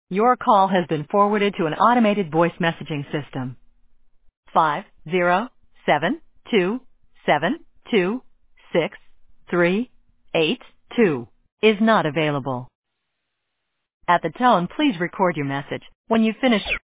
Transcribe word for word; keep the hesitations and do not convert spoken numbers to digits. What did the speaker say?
Your call has been forwarded to an automated voice messaging system. Five zero seven two seven two six three eight two is not available. At the tone, please record your message. When you finish